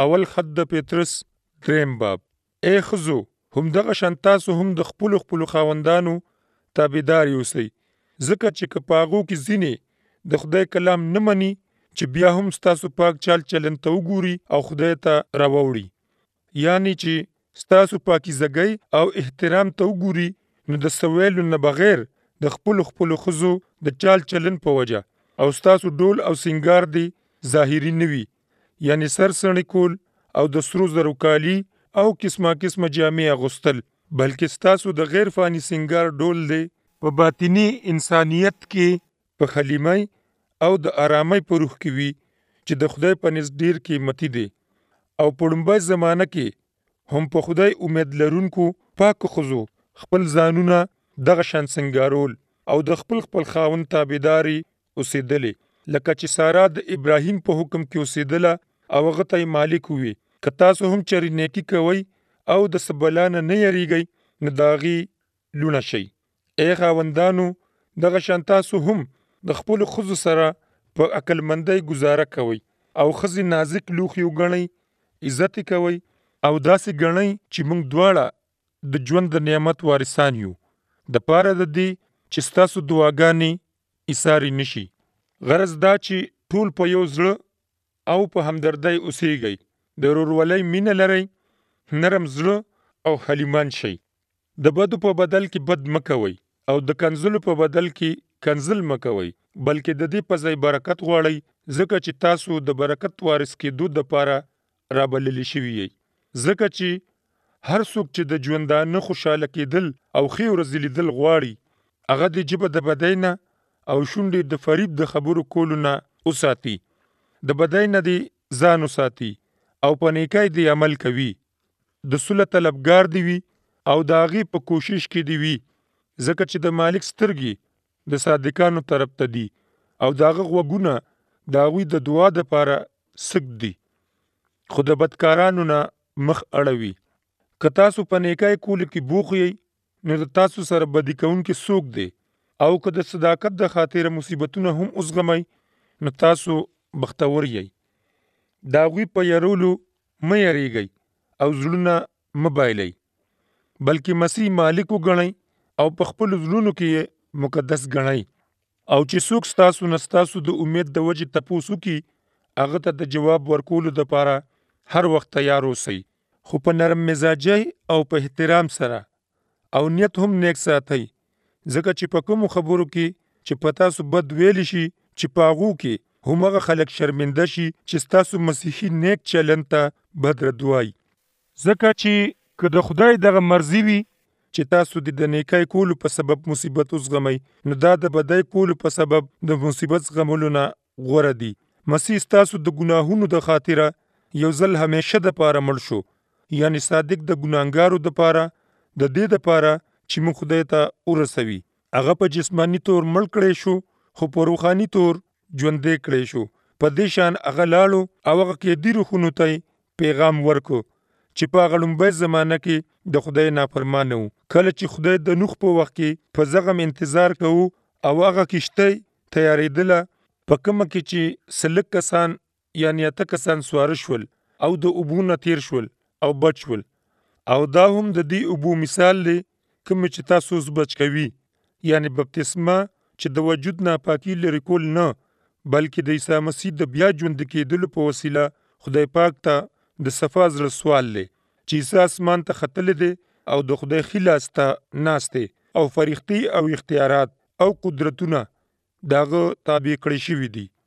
اول خط د پطرس دریم باب. ای ښځو همدغه شان تاسو هم د خپلو خاوندانو تابعدار اوسئ، ځکه چې که په هغو کې ځینې د خدای کلام نه مني چې بیا هم ستاسو پاک چال چلن ته وګوري او خدای ته راووړي، یعنی چې ستاسو پاکیزګۍ او احترام ته وګوري، نو د څه ویلو نه بغیر د خپلو ښځو د چال چلن په وجه او ستاسو ډول او سینګار دی ظاهري نه وي، یعنی سر سڼې کول او د سرو زرو کالي او قسمه جامې اغوستل، بلکې ستاسو د غیر فانی سینګار ډول دی په باطنی انسانیت کې په خلیمۍ او د آرامۍ په روح کې وي چې د خدای په نزد ډیر قیمتي دی. او په لومبۍ زمانه کې هم په خدای امید لرونکو پاکو ښځو خپل ځانونه دغه شان سنګارول او د خپل خاوند تابعداري اوسېدلې، لکه چې سارا د ابراهیم په حکم کې اوسېدله او هغه ته مالک وي. که تاسو هم چېرې نیکي کوئ او د څه بلا نه یریږئ، نو د هغې لوڼه شئ. ای خاوندانو دغه شان تاسو هم د خپلو ښځو سره په عقلمندۍ ګزاره کوئ او ښځې نازک لوښي وګڼئ، عزت یې کوئ او داسې ګڼئ چې موږ دواړه د ژوند د نعمت وارثان یو، د پاره د دې چې ستاسو دعاګانې ایسارې نشي. غرض دا چې ټول په یو زړه او په همدردۍ اوسیږئ، د ورورولۍ مینه لرئ، نرم زړه او حلیمان شئ. د بدو په بدل کې بد مه کوئ او د کنځلو په بدل کې کنځل مه کوئ، بلکې د دې په ځای برکت غواړئ، ځکه چې تاسو د برکت وارث کېدو دپاره رابللي شوي یئ. ځکه چې هر څوک چې د ژوندانه خوشحاله کېدل او ښې ورځې لیدل غواړي، هغه د ژبه د بدۍ نه او شونډې د فریب د خبرو کولو نه وساتي. د بدۍ نه دې ځان وساتي او په نیکۍ دې عمل کوي. د صلح طلبګار دې وي او د هغې په کوشش کې دې وي، ځکه چې د مالک سترګې د صادقانو طرف ته دي او د هغه غوږونه د هغوی د دعا دپاره سک دي، خو د بدکارانو نه مخ اړوي. که تاسو په نیکۍ کولو کې بوخ یئ، نو د تاسو سره بدي کوونکی څوک دی؟ او که د صداقت د خاطره مصیبتونه هم وزغمئ، نو تاسو بختور یئ. د هغوی په یرولو مه یریږئ او زړونه مه بایلئ، بلکې مسیح مالک وګڼئ او په خپلو زړونو کې یې مقدس ګڼئ. او چې څوک ستاسو نه ستاسو د امید د وجې تپوس وکړي، هغه ته د جواب ورکولو دپاره هر وخت تیار اوسئ، خو په نرم مزاجۍ او په احترام سره، او نیت هم نیک ساتئ، ځکه چې په کومو خبرو کې چې په تاسو بد ویلی شي، چې په هغو کې هم هغه خلک شرمنده شي چې ستاسو مسیحي نیک چلن ته بد رد وایي. ځکه چې که د خدای دغه مرضي وي چې تاسو د نیکۍ کولو په سبب مصیبت وزغمئ، نو دا د بدۍ کولو په سبب د مصیبت زغملو نه غوره دي. مسیح ستاسو د ګناهونو د خاطره یو ځل همیشه دپاره مړ شو، یعنی صادق د ګناهګارو دپاره، د دې دپاره چې موږ خدای ته ورسوي. هغه په جسماني طور مړ کړی شو، خو په روحاني طور ژوندی کړی شو. په دې شان هغه لاړو او هغه قیدي روحونو ته پیغام ورکو چې په هغه لومبۍ زمانه کې د خدای نافرمانه وو. کله چې خدای د نوح په وخت کې په زغم انتظار کوو او هغه کشتۍ تیارېدله، په کومه کې چې سلک کسان یعنی 8 کسان سواره شول او د اوبو نه تیر شول او بچ شول. او دا هم د دې اوبو مثال دی کوم چې تاسو اوس بچ کوي، یعنی بپتسمه چې د وجود ناپاکي لرې کول نه، بلکې د عیسی مسیح د بیا ژوندي کېدلو په وسیله خدای پاک ته د صفا زړه سوال دی چې عیسی اسمان ته ختلی دی او د خدای ښي لاس ته ناست دی او فرښتې او اختیارات او قدرتونه د هغه تابع کړی شوي دي.